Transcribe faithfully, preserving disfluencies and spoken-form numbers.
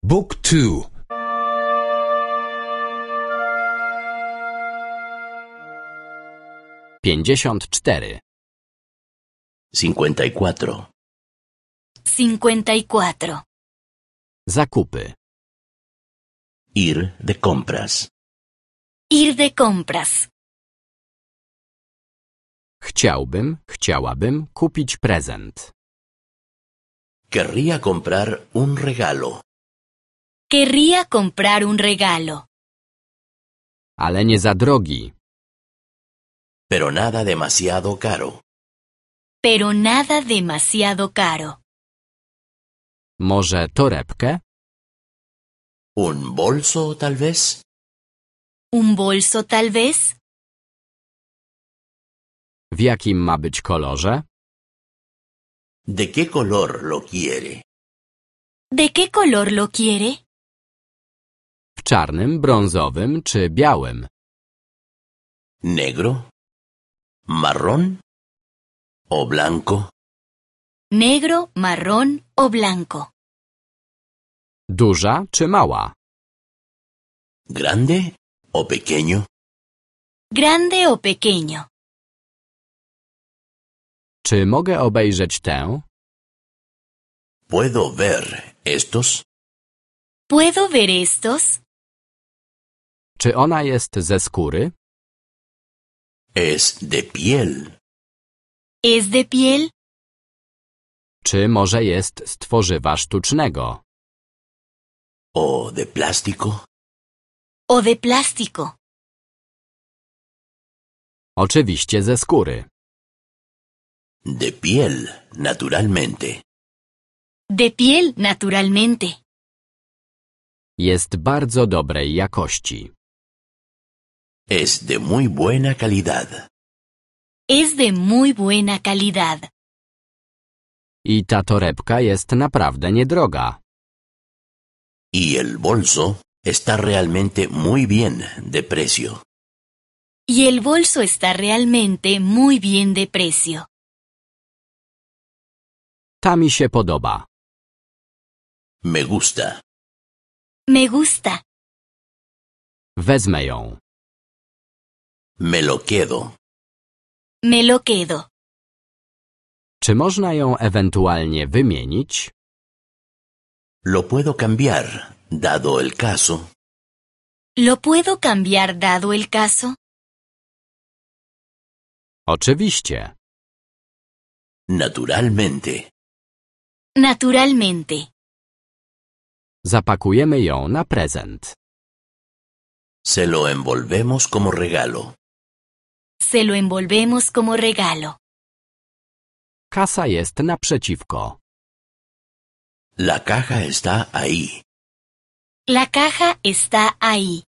Book two. Pięćdziesiąt cztery. cincuenta y cuatro. cincuenta y cuatro. Zakupy. Ir de compras. Ir de compras. Chciałbym, chciałabym kupić prezent. Querría comprar un regalo. Querría comprar un regalo. Ale nie za drogi. Pero nada demasiado caro. Pero nada demasiado caro. Może torebkę? ¿Un bolso, tal vez? ¿Un bolso tal vez? W jakim ma być kolorze? ¿De qué color lo quiere? ¿De qué color lo quiere? W czarnym, brązowym czy białym? ¿Negro? ¿Marrón? ¿O blanco? ¿Negro, marrón o blanco? Duża czy mała? ¿Grande o pequeño? ¿Grande o pequeño? Czy mogę obejrzeć tę? ¿Puedo ver estos? ¿Puedo ver estos? Czy ona jest ze skóry? Es de piel. ¿Es de piel? Czy może jest z tworzywa sztucznego? ¿O de plástico? ¿O de plástico? Oczywiście ze skóry. De piel, naturalmente. De piel, naturalmente. Jest bardzo dobrej jakości. Es de muy buena calidad. Es de muy buena calidad. I ta torebka jest naprawdę niedroga. Y el bolso está realmente muy bien de precio. Y el bolso está realmente muy bien de precio. Ta mi się podoba. Me gusta. Me gusta. Wezmę ją. Me lo quedo. Me lo quedo. Czy można ją ewentualnie wymienić? Lo puedo cambiar, dado el caso. ¿Lo puedo cambiar dado el caso? Oczywiście. Naturalmente. Naturalmente. Zapakujemy ją na prezent. Se lo envolvemos como regalo. Se lo envolvemos como regalo. Kasa jest naprzeciwko. La caja está ahí. La caja está ahí.